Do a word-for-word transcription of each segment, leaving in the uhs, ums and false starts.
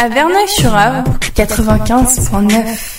À Verneuil-sur-Avre, quatre-vingt-quinze point neuf.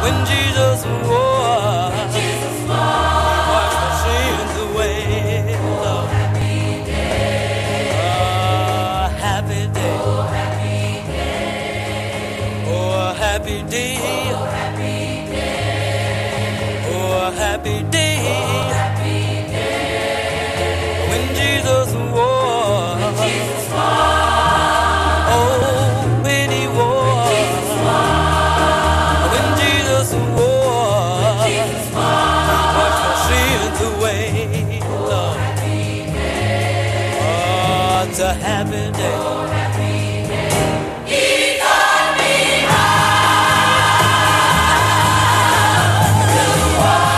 When Jesus walked, Jesus walked, washed my sins away. Oh, happy day. Oh, happy day. Oh, happy day. Oh, happy day. Oh, happy day. Oh, happy day. Oh, happy day. When Jesus walked, Jesus walked. Oh, when he walked, Jesus walked. When Jesus walked, Jesus walked, washed my sins away. Oh, happy day. Oh, it's a happy day. Oh, happy day. He taught me how to walk.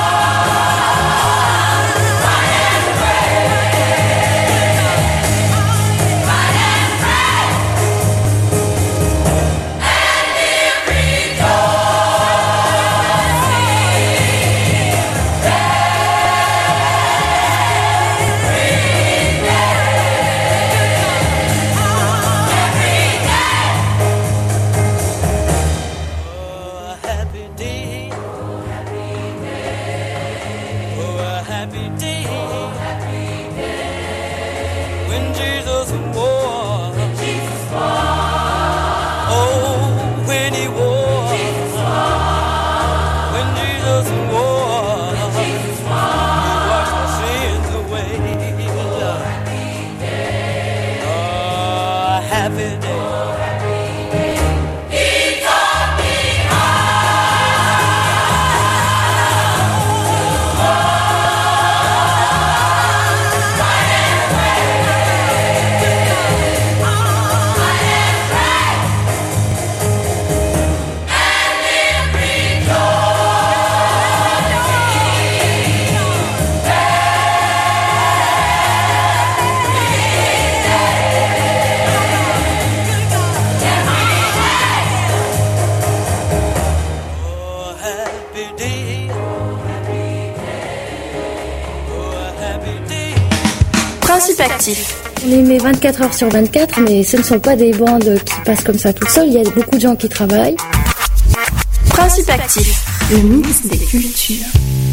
Principe actif. On émet vingt-quatre heures sur vingt-quatre, mais ce ne sont pas des bandes qui passent comme ça tout seul. Il y a beaucoup de gens qui travaillent. Principe actif. Le mix des cultures.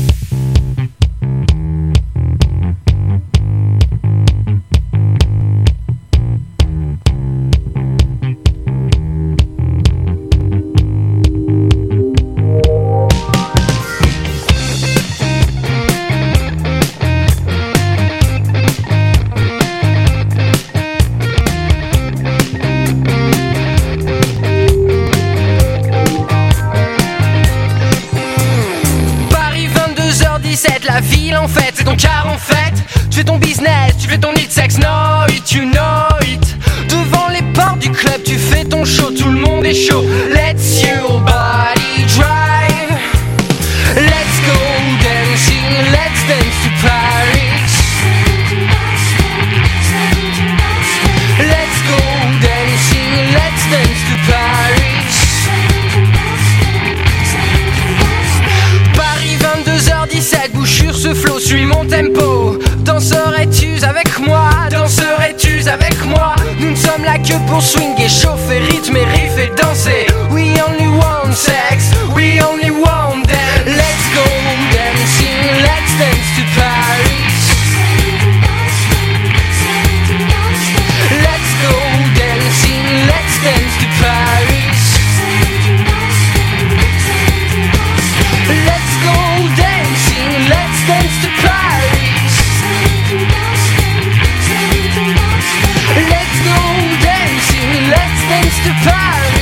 La ville en fait, c'est ton car en fait. Tu fais ton business, tu fais ton hit, sex, know it, you know it. Devant les portes du club, tu fais ton show, tout le monde est chaud. Let's your body drive. Let's go dancing, let's dance to Paris. Let's go dancing, let's dance to Paris. Paris vingt-deux heures dix-sept, bouche sur ce flow, suis mon tempo. Danserais-tu avec moi? Danserais-tu avec moi? Nous ne sommes là que pour swinguer, chauffer, rythmer, riff et danser. We only want sex, we only want dance. Let's go dancing, let's dance to Paris. Let's go dancing, let's dance to Paris. Let's go dancing, let's dance to Paris. Let's go dancing, let's dance to Paris.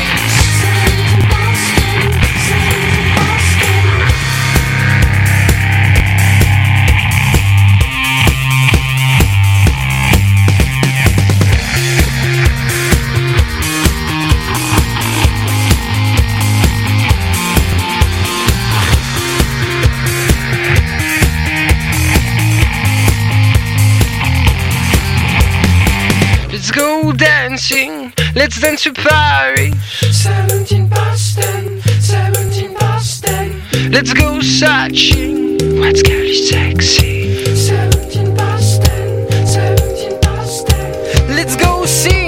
Let's go dancing, let's dance to Paris. Seventeen past ten, seventeen past ten. Let's go searching, what's girl is sexy. Seventeen past ten, seventeen past ten. Let's go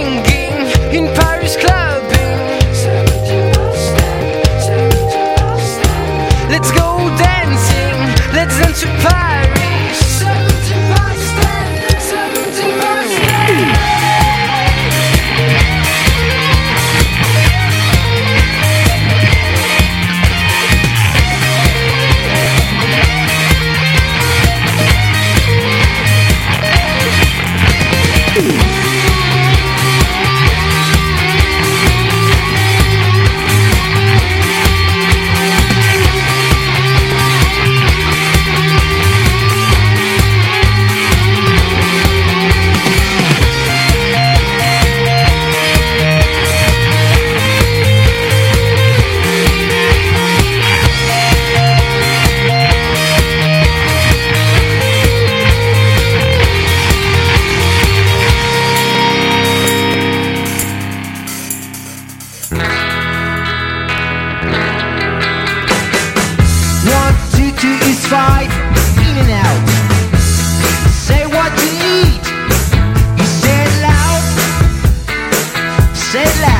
singing in Paris clubbing. Seventeen past ten, seventeen past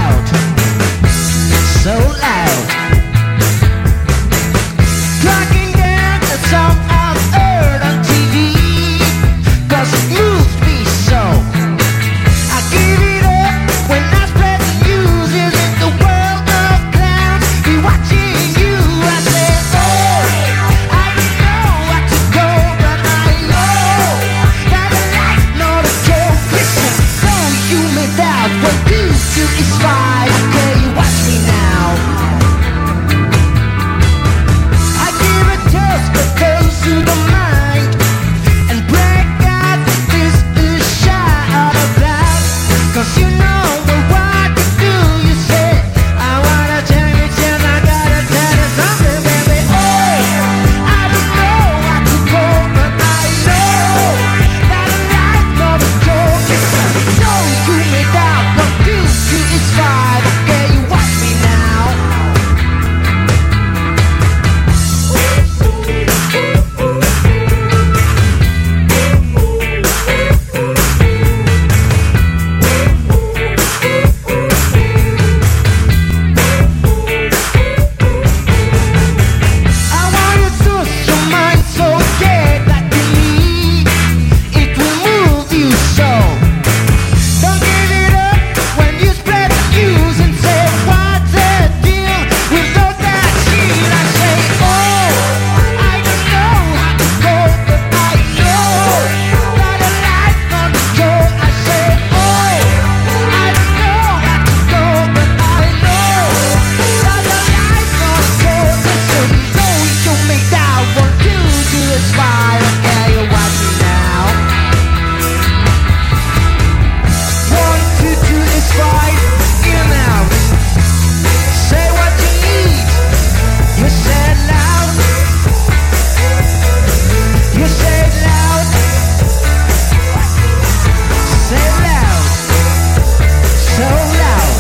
loud, so loud. Tracking down a song I've heard on T V, 'cause it moves me so. I give it up when I spread the news. Is it the world of clowns be watching you? I say, oh, I don't know what to go, but I know that a life's not a joke. Listen, don't you may doubt what you do is fine. Okay, you watch me now. I give a toast that goes to the mind and break out this is shot of blood. 'Cause you know what you do, you say, I wanna tell you, tell I gotta tell you something, baby. Oh, I don't know what to go, but I know that a life's not a joke. Listen, don't you may doubt what you do is fine. Okay, you watch me now. I want you to your mind, so get back to me. It will move you so. Don't give it up when you spread the news and say, what's the deal with all that shit? I say, oh, I don't know how to go, but I know that a life's not a joke. I say, oh, I don't know how to go, but I know that a life's not a joke. Listen, don't you make doubt what you do is fine. Okay, you watch me now. One, two, two is fine. In out. Say what you need. You say it loud. You say it loud. Say it loud. So loud.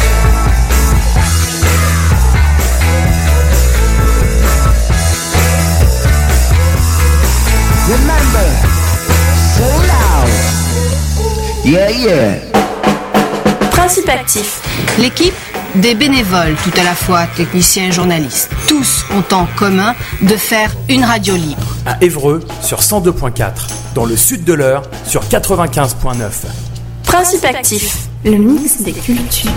Remember, so loud. Yeah, yeah. Principe actif. L'équipe, des bénévoles tout à la fois, techniciens et journalistes. Tous ont en commun de faire une radio libre. À Évreux sur cent deux point quatre, dans le sud de l'Eure sur quatre-vingt-quinze point neuf. Principe actif. Le mix des cultures.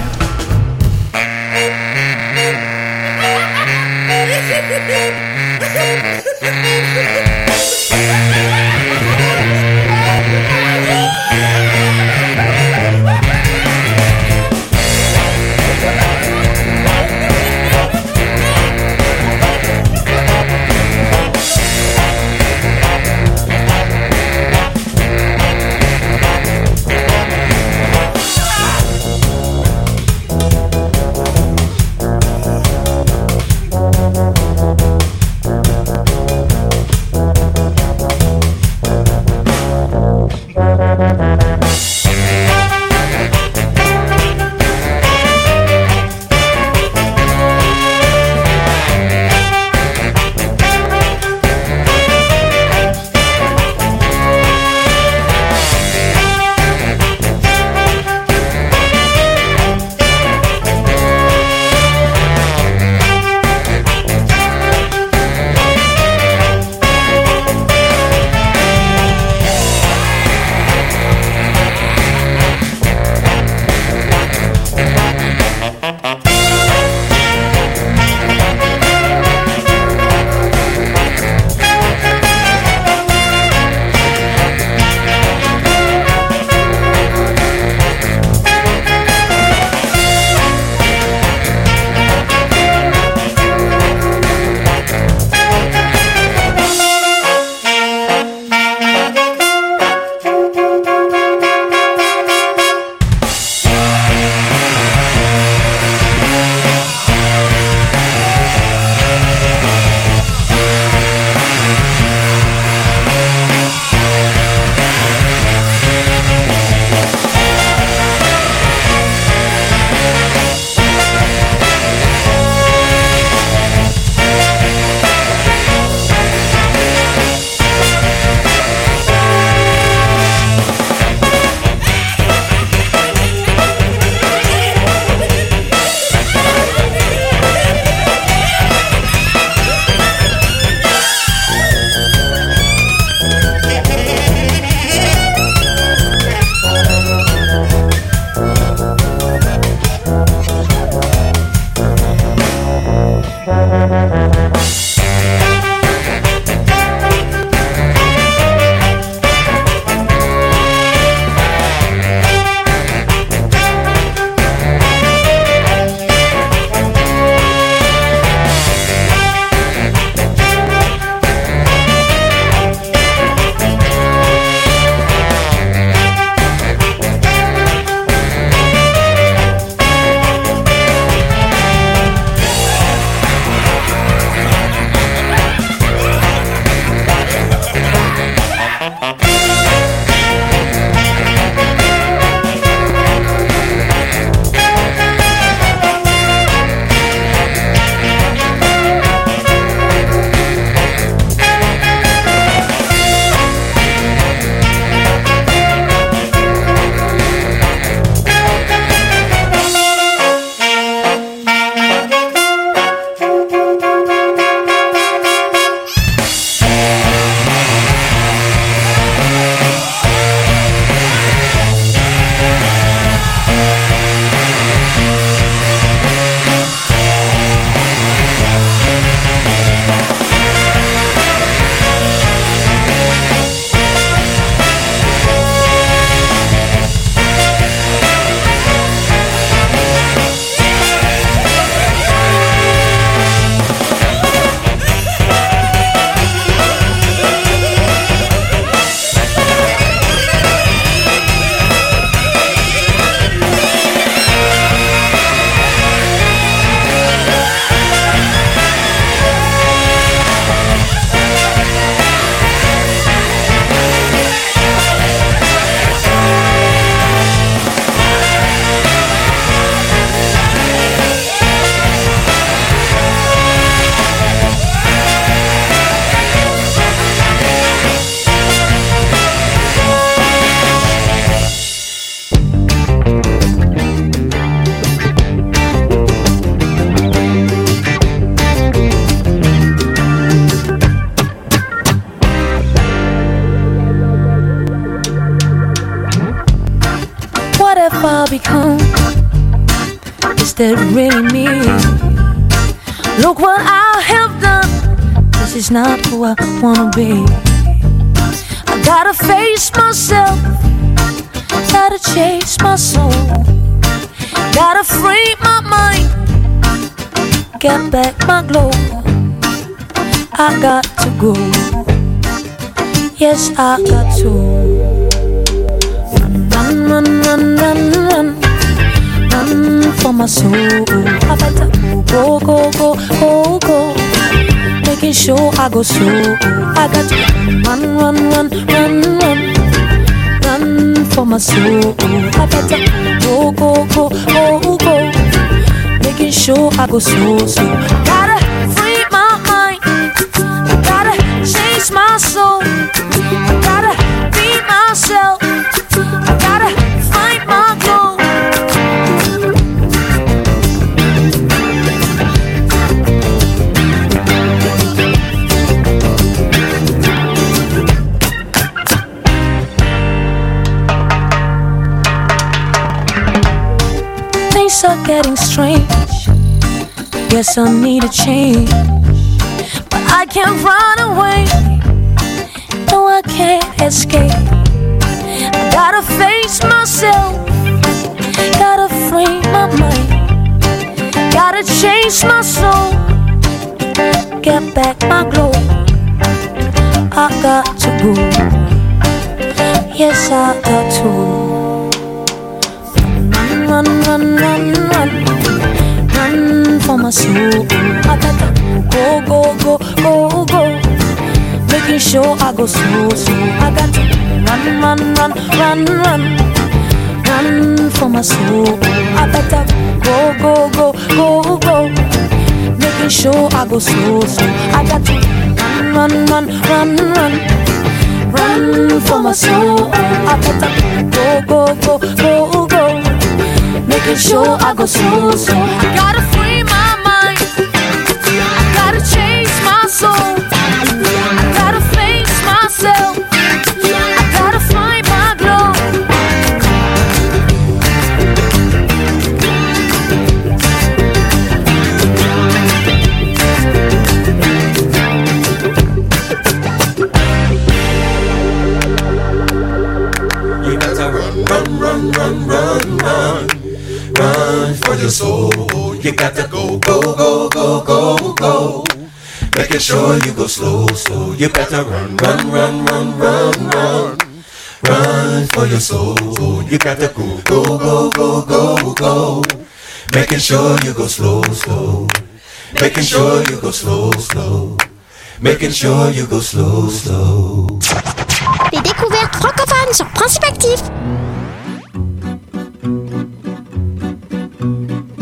is that really me? Look what I have done. This is not who I wanna be. I gotta face myself, gotta chase my soul, gotta free my mind, get back my glow. I got to go, yes I got to. Run, run, run, run, run, run for my soul. I better go, go, go, go, go, making sure I go slow. I got to run, run, run, run, run, run for my soul. I better go, go, go, go, go, making sure I go slow, slow. Gotta free my mind, I gotta chase my soul, I gotta be myself, I gotta find my glow. Things are getting strange, yes I need a change, but I can't run away, no I can't escape. I gotta face myself, gotta free my mind, gotta chase my soul, get back my glow. I got to go, yes I got to. Run, run, run, run, run for my soul. I gotta go, go, go, go, go, making sure I go slow, slow. I got to run, run, run, run, run, run for my soul. I gotta go, go, go, go, go, making sure I go slow, slow. I got to run, run, run, run, run, run for my soul. I gotta go, go, go, go, go, making sure I go slow, slow. I gotta free my mind, I gotta chase my soul, I gotta face myself, I gotta find my glow. You gotta run, run, run, run, run, run. Run for your soul. You got to go, go, go, go, go, go, making sure you go slow, slow. You better run, run, run, run, run, run, run for your soul. You got to go, go, go, go, go, go, making sure you go slow, slow, making sure you go slow, slow, making sure you go slow, slow. Les découvertes francophones sur Principe Actif.